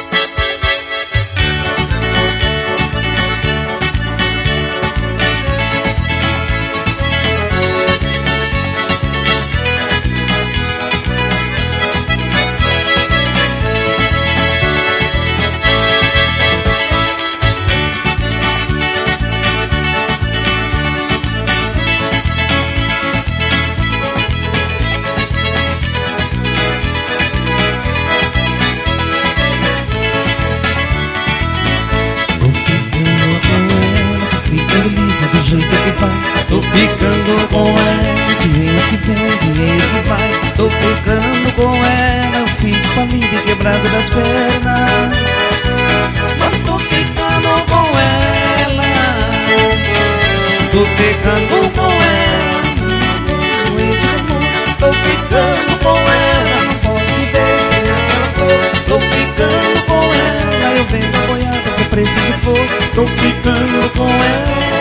Do jeito que vai, tô ficando com ela. Dinheiro que vem, dinheiro que vai, tô ficando com ela. Eu fico falido e quebrado das pernas, mas tô ficando com ela. Tô ficando com ela, doente de amor. Tô ficando com ela, não posso viver sem aquela flor. Tô ficando com ela, eu venho apoiada se preciso for. Tô ficando com ela.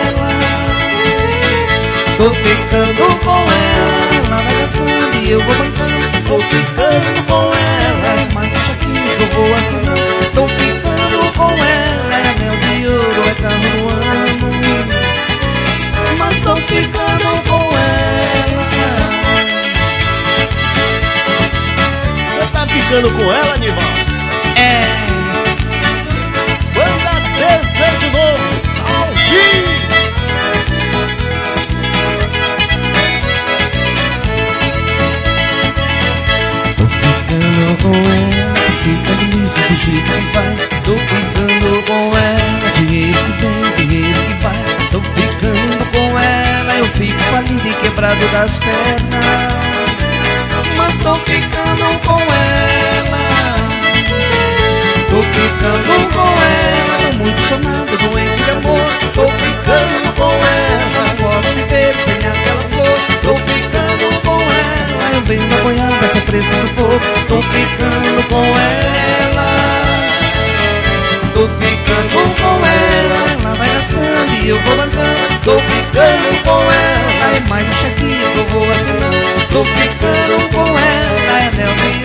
Tô ficando com ela, ela vai gastando e eu vou bancando. Tô ficando com ela, é mais um chequinho que eu vou assinando. Tô ficando com ela, é anel de ouro, é carro do ano, mas tô ficando com ela. Você tá ficando com ela, Nival? É. Banda Desejo de novo, ao vivo. Com ela, fica feliz do jeito que vai. Tô ficando com ela, dinheiro que vem, dinheiro que vai. Tô ficando com ela, eu fico falido e quebrado das pernas, mas tô ficando com ela. Tô ficando com ela, tô muito chamado, doente de amor. Tô ficando com ela, não posso viver sem aquela flor. Tô ficando com ela, eu venho apoiada se preciso for. Tô ficando com ela, tô ficando com ela, ela vai gastando e eu vou bancando. Tô ficando com ela, é mais um chequinho que eu vou assinando. Tô ficando com ela, é anel de